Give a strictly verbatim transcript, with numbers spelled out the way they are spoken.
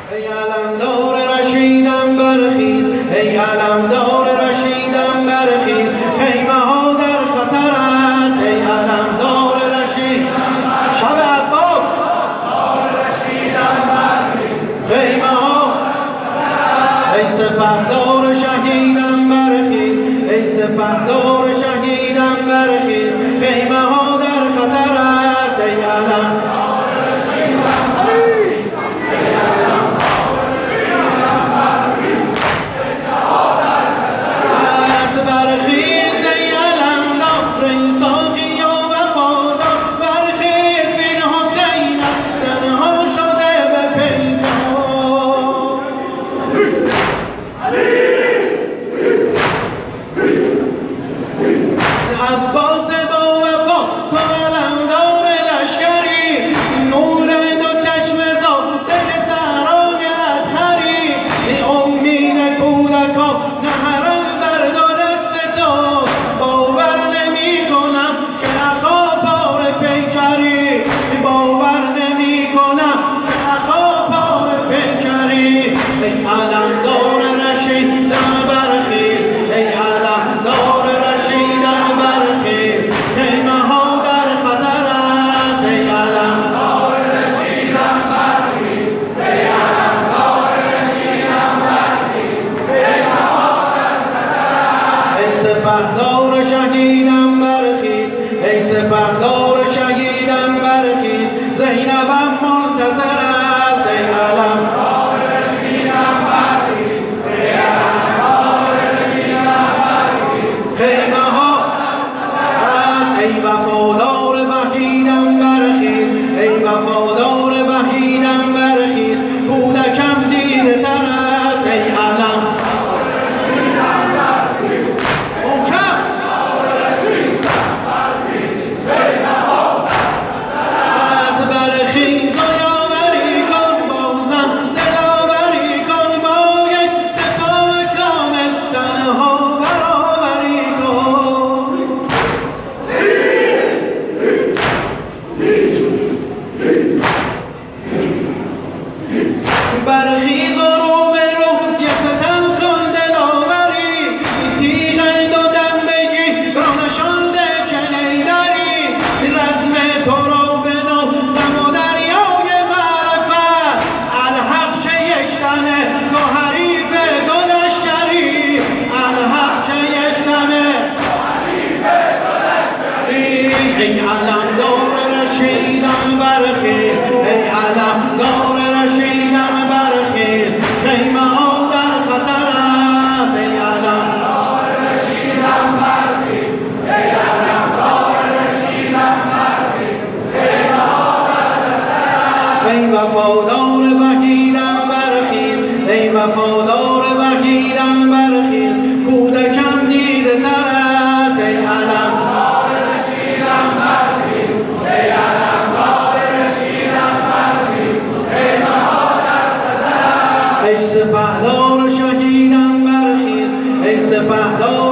ای علمدار رشیدم برخیز، ای علمدار رشیدم برخیز، خیمه ها در خطر است. ای علمدار رشیدم شب عباس رشیدم برخیز، خیمه ها ای سپهدار شهیدم برخیز، ای سپهدار شهیدم برخیز، خیمه ها در خطر است. ای علمدار سپهدار شهیدم برخیز، ای سپهدار شهیدم برخیز، زینبم منتظر است. ای علمدار رشیدم برخیز، ای علمدار رشیدم برخیز، خیمه ها است. ای وفادار وحیدم برخیز، ای وفادار وحیدم برخیز، کودکم دیره تر است. ای علمدار برخیز و رو به رو یه ستم کن دلاوری، تیغ دو دم بگی رو نشانده که حیدری، رسم تو رو به نظم و دریای معرفت، الحق که یک تنه تو حریف دو لشکری، الحق که یک تنه تو حریف دو لشکری. ای علمدار رشیدم برخیز، ای علمدار رشیدم برخیز، خیمه ها در خطر است. ای علمدار رشیدم برخیز، ای علمدار رشیدم برخیز، خیمه ها در خطر است. ای وفادار وحیدم برخیز، ای وفادار وحیدم برخیز، کودکم دیره تر است. ای علمدار رشیدم برخیز، ای علمدار رشیدم برخیز، خیمه ها در خطر است. ای سپهدار شهیدم برخیز، ای سپهدار